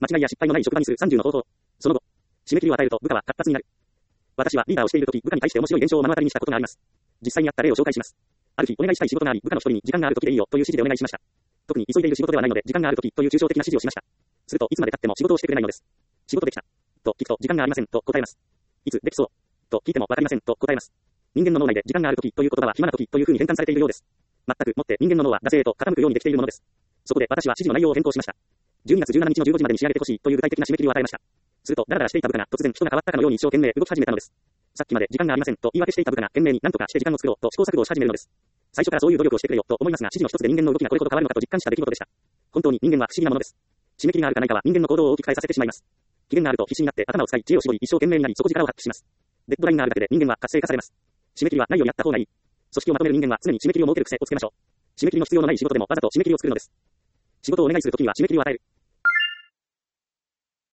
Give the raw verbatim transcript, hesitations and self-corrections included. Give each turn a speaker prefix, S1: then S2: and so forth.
S1: 間違いや失敗のない職場にするさんじゅうの方法。その後、締め切りを与えると部下は活発になる。私はリーダーをしているとき、部下に対して面白い現象を目の当たりにしたことがあります。実際にあった例を紹介します。ある日、お願いしたい仕事があり、部下の一人に時間があるときでいいよという指示でお願いしました。特に急いでいる仕事ではないので、時間があるときという抽象的な指示をしました。すると、いつまで経っても仕事をしてくれないのです。仕事できた。と聞くと、時間がありませんと答えます。いつできそうと聞いてもわかりませんと答えます。人間の脳内で時間があるときという言葉は暇なときという風に変換されているようです。全くもって人間の脳は惰性へと傾くようにできているものです。そこで私は指示の内容を変更しました。じゅうにがつじゅうしちにちのじゅうごじまでに仕上げてほしいという具体的な締め切りを与えました。すると、ダラダラしていた部下が突然人が変わったかのように一生懸命動き始めたのです。さっきまで時間がありませんと言い訳していた部下が懸命に何とかして時間を作ろうと試行錯誤をし始めるのです。最初からそういう努力をしてくれよと思いますが、指示の一つで人間の動きがこれほど変わるのかと実感した出来事でした。本当に人間は不思議なものです。締め切りがあるかないかは人間の行動を大きく変えさせてしまいます。期限があると必死になって頭を使い知恵を絞り一生懸命になり底力を発揮します。デッドラインがあるだけで人間は活性化されます。締め切りはないようにやった方がいい。組織をまとめる人間は常に締め切りを設ける癖をつけましょう。締め切りの必要のない仕事でもわざと締め切りを作るのです。仕事をお願いするときには締め切りを与える。